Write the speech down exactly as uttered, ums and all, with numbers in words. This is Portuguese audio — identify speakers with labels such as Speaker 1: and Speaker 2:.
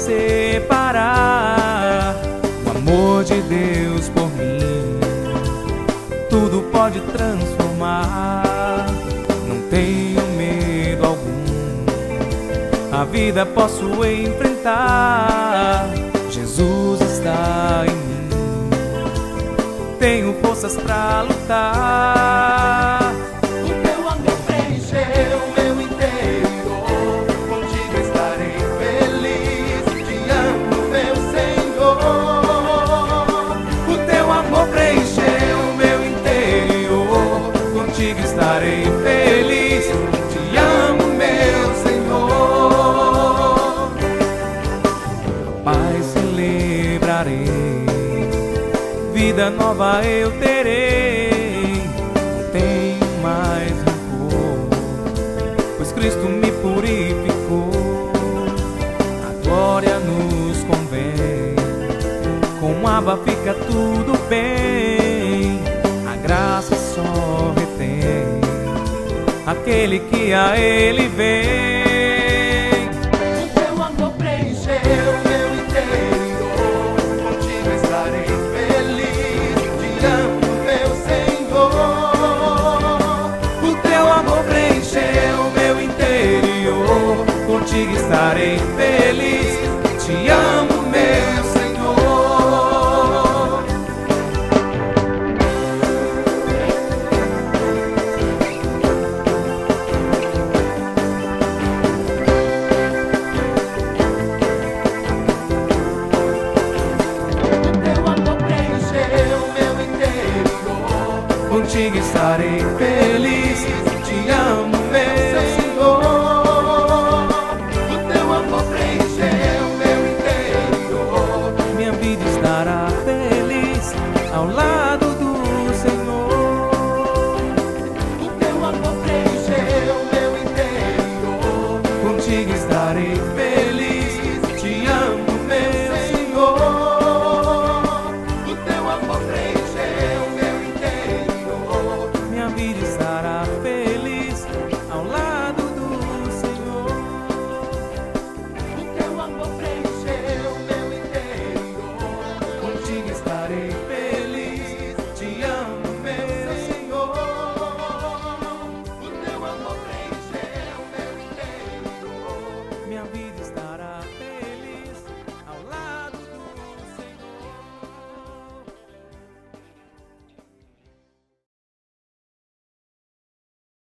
Speaker 1: separar. O amor de Deus por mim tudo pode transformar. Não tenho medo algum, a vida posso enfrentar. Jesus está em mim, tenho forças pra lutar.
Speaker 2: O teu amor preencheu meu interior, contigo estarei feliz. Te amo, meu Senhor.
Speaker 1: O teu amor preencheu meu interior, contigo estarei feliz. Te amo, meu Senhor. Paz celebrarei, vida nova eu terei. Não tenho mais rancor, pois Cristo me purificou. A glória nos convém, com água fica tudo bem. A graça só retém aquele que a Ele vem.
Speaker 2: O teu amor preencheu meu interior, contigo estarei feliz. Te amo, meu Senhor.
Speaker 1: O teu amor preencheu meu interior, contigo estarei feliz. Te amo.